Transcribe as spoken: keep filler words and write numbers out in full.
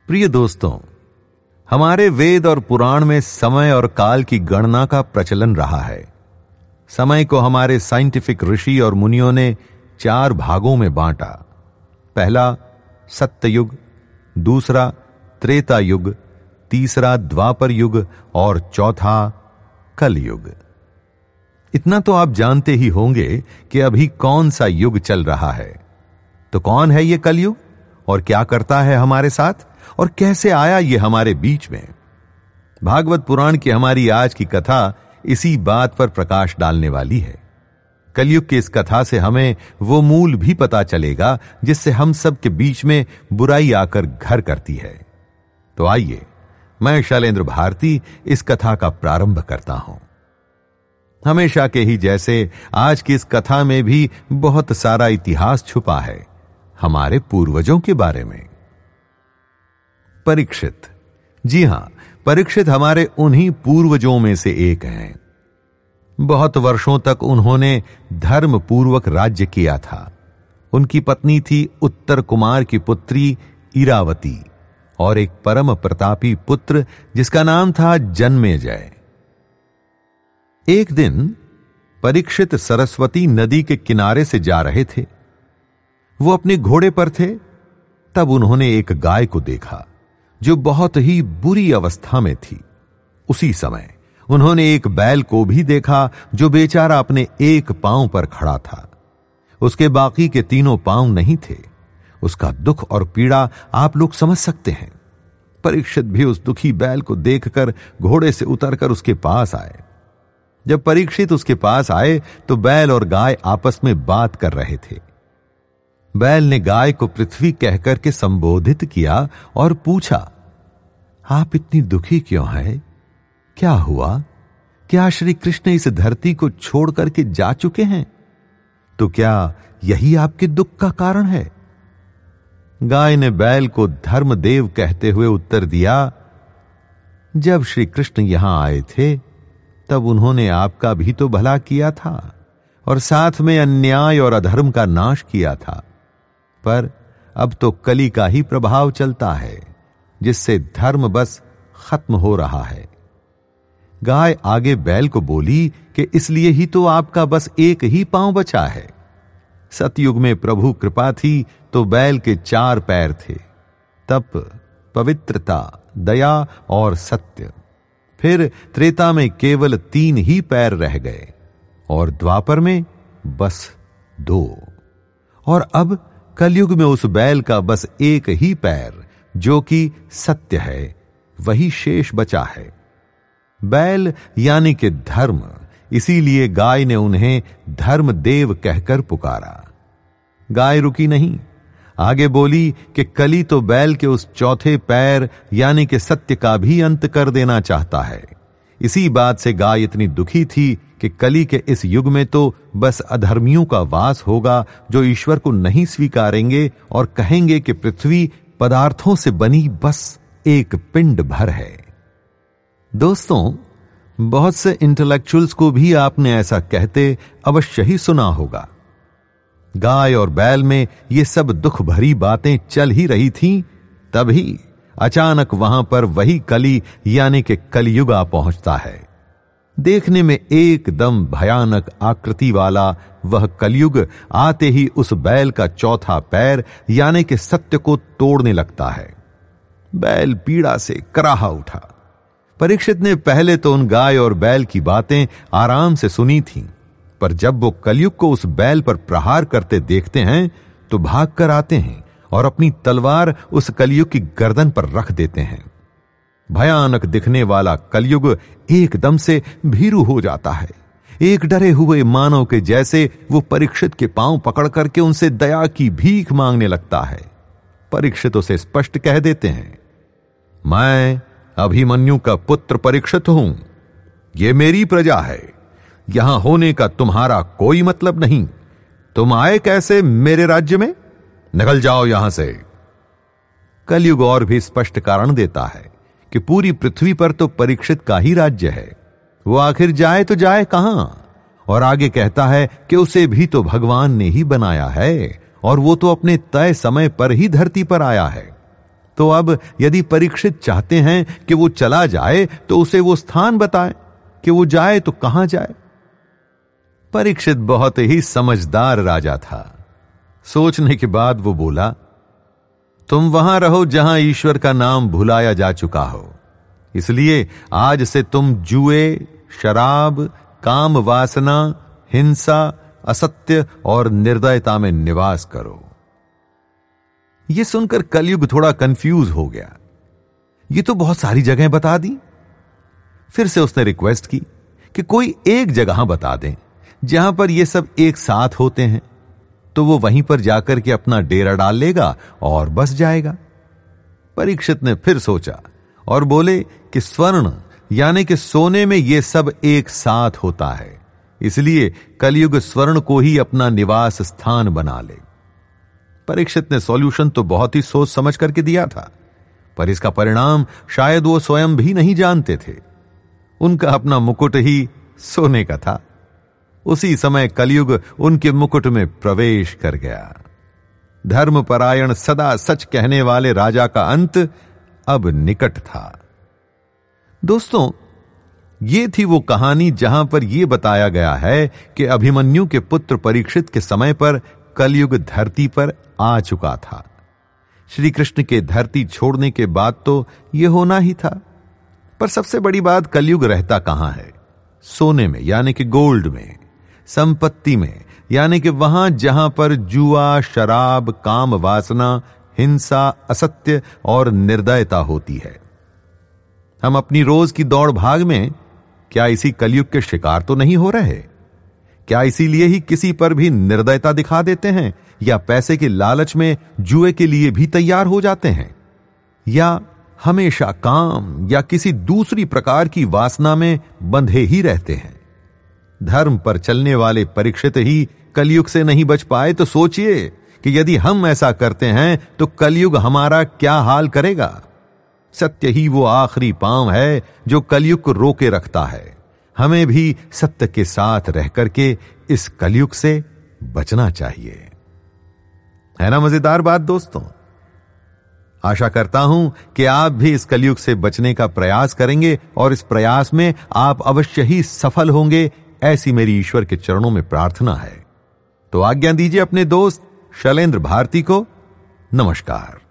प्रिय दोस्तों, हमारे वेद और पुराण में समय और काल की गणना का प्रचलन रहा है। समय को हमारे साइंटिफिक ऋषि और मुनियों ने चार भागों में बांटा। पहला सत्ययुग, दूसरा त्रेता युग, तीसरा द्वापर युग और चौथा कलयुग। इतना तो आप जानते ही होंगे कि अभी कौन सा युग चल रहा है। तो कौन है ये कलयुग और क्या करता है हमारे साथ और कैसे आया ये हमारे बीच में? भागवत पुराण की हमारी आज की कथा इसी बात पर प्रकाश डालने वाली है। कलयुग की इस कथा से हमें वो मूल भी पता चलेगा जिससे हम सब के बीच में बुराई आकर घर करती है। तो आइए, मैं शैलेंद्र भारती इस कथा का प्रारंभ करता हूं। हमेशा के ही जैसे आज की इस कथा में भी बहुत सारा इतिहास छुपा है हमारे पूर्वजों के बारे में। परीक्षित, जी हां, परीक्षित हमारे उन्हीं पूर्वजों में से एक हैं। बहुत वर्षों तक उन्होंने धर्म पूर्वक राज्य किया था। उनकी पत्नी थी उत्तर कुमार की पुत्री इरावती और एक परम प्रतापी पुत्र जिसका नाम था जन्मेजय। एक दिन परीक्षित सरस्वती नदी के किनारे से जा रहे थे। वो अपने घोड़े पर थे। तब उन्होंने एक गाय को देखा जो बहुत ही बुरी अवस्था में थी। उसी समय उन्होंने एक बैल को भी देखा जो बेचारा अपने एक पांव पर खड़ा था। उसके बाकी के तीनों पांव नहीं थे। उसका दुख और पीड़ा आप लोग समझ सकते हैं। परीक्षित भी उस दुखी बैल को देखकर घोड़े से उतरकर उसके पास आए। जब परीक्षित उसके पास आए तो बैल और गाय आपस में बात कर रहे थे। बैल ने गाय को पृथ्वी कहकर के संबोधित किया और पूछा, आप इतनी दुखी क्यों हैं? क्या हुआ? क्या श्री कृष्ण इस धरती को छोड़ करके जा चुके हैं? तो क्या यही आपके दुख का कारण है? गाय ने बैल को धर्मदेव कहते हुए उत्तर दिया, जब श्री कृष्ण यहां आए थे तब उन्होंने आपका भी तो भला किया था और साथ में अन्याय और अधर्म का नाश किया था। पर अब तो कली का ही प्रभाव चलता है जिससे धर्म बस खत्म हो रहा है। गाय आगे बैल को बोली कि इसलिए ही तो आपका बस एक ही पांव बचा है। सतयुग में प्रभु कृपा थी तो बैल के चार पैर थे, तप, पवित्रता, दया और सत्य। फिर त्रेता में केवल तीन ही पैर रह गए और द्वापर में बस दो। और अब कलयुग में उस बैल का बस एक ही पैर जो कि सत्य है वही शेष बचा है। बैल यानी कि धर्म, इसीलिए गाय ने उन्हें धर्मदेव कहकर पुकारा। गाय रुकी नहीं, आगे बोली कि कली तो बैल के उस चौथे पैर यानी कि सत्य का भी अंत कर देना चाहता है। इसी बात से गाय इतनी दुखी थी कि कली के इस युग में तो बस अधर्मियों का वास होगा जो ईश्वर को नहीं स्वीकारेंगे और कहेंगे कि पृथ्वी पदार्थों से बनी बस एक पिंड भर है। दोस्तों, बहुत से इंटेलेक्चुअल्स को भी आपने ऐसा कहते अवश्य ही सुना होगा। गाय और बैल में ये सब दुख भरी बातें चल ही रही थीं, तभी अचानक वहां पर वही कली यानी कि कलयुग आ पहुंचता है। देखने में एकदम भयानक आकृति वाला वह कलयुग आते ही उस बैल का चौथा पैर यानी कि सत्य को तोड़ने लगता है। बैल पीड़ा से कराहा उठा। परीक्षित ने पहले तो उन गाय और बैल की बातें आराम से सुनी थीं, पर जब वो कलयुग को उस बैल पर प्रहार करते देखते हैं तो भाग कर आते हैं और अपनी तलवार उस कलयुग की गर्दन पर रख देते हैं। भयानक दिखने वाला कलयुग एकदम से भीरू हो जाता है। एक डरे हुए मानव के जैसे वो परीक्षित के पांव पकड़ करके उनसे दया की भीख मांगने लगता है। परीक्षित उसे स्पष्ट कह देते हैं, मैं अभिमन्यु का पुत्र परीक्षित हूं। ये मेरी प्रजा है। यहां होने का तुम्हारा कोई मतलब नहीं। तुम आए कैसे मेरे राज्य में? निकल जाओ यहां से। कलयुग और भी स्पष्ट कारण देता है कि पूरी पृथ्वी पर तो परीक्षित का ही राज्य है। वो आखिर जाए तो जाए कहां? और आगे कहता है कि उसे भी तो भगवान ने ही बनाया है और वो तो अपने तय समय पर ही धरती पर आया है। तो अब यदि परीक्षित चाहते हैं कि वो चला जाए तो उसे वो स्थान बताए कि वो जाए तो कहां जाए। परीक्षित बहुत ही समझदार राजा था। सोचने के बाद वो बोला, तुम वहां रहो जहां ईश्वर का नाम भुलाया जा चुका हो, इसलिए आज से तुम जुए, शराब, काम वासना, हिंसा, असत्य और निर्दयता में निवास करो। यह सुनकर कलयुग थोड़ा कंफ्यूज हो गया। ये तो बहुत सारी जगहें बता दी। फिर से उसने रिक्वेस्ट की कि कोई एक जगह बता दें जहां पर ये सब एक साथ होते हैं, तो वो वहीं पर जाकर के अपना डेरा डाल लेगा और बस जाएगा। परीक्षित ने फिर सोचा और बोले कि स्वर्ण यानी कि सोने में ये सब एक साथ होता है, इसलिए कलयुग स्वर्ण को ही अपना निवास स्थान बना ले। परीक्षित ने सॉल्यूशन तो बहुत ही सोच समझ करके दिया था, पर इसका परिणाम शायद वो स्वयं भी नहीं जानते थे। उनका अपना मुकुट ही सोने का था। उसी समय कलयुग उनके मुकुट में प्रवेश कर गया। धर्मपरायण सदा सच कहने वाले राजा का अंत अब निकट था। दोस्तों, ये थी वो कहानी जहां पर यह बताया गया है कि अभिमन्यु के पुत्र परीक्षित के समय पर कलयुग धरती पर आ चुका था। श्री कृष्ण के धरती छोड़ने के बाद तो यह होना ही था। पर सबसे बड़ी बात, कलयुग रहता कहां है? सोने में यानी कि गोल्ड में, संपत्ति में यानी कि वहां जहां पर जुआ, शराब, काम वासना, हिंसा, असत्य और निर्दयता होती है। हम अपनी रोज की दौड़ भाग में क्या इसी कलयुग के शिकार तो नहीं हो रहे? क्या इसीलिए ही किसी पर भी निर्दयता दिखा देते हैं, या पैसे के लालच में जुए के लिए भी तैयार हो जाते हैं, या हमेशा काम या किसी दूसरी प्रकार की वासना में बंधे ही रहते हैं? धर्म पर चलने वाले परीक्षित ही कलयुग से नहीं बच पाए तो सोचिए कि यदि हम ऐसा करते हैं तो कलयुग हमारा क्या हाल करेगा। सत्य ही वो आखिरी पांव है जो कलयुग को रोके रखता है। हमें भी सत्य के साथ रह करके इस कलयुग से बचना चाहिए। है ना मजेदार बात दोस्तों? आशा करता हूं कि आप भी इस कलयुग से बचने का प्रयास करेंगे और इस प्रयास में आप अवश्य ही सफल होंगे, ऐसी मेरी ईश्वर के चरणों में प्रार्थना है। तो आज्ञा दीजिए अपने दोस्त शैलेंद्र भारती को। नमस्कार।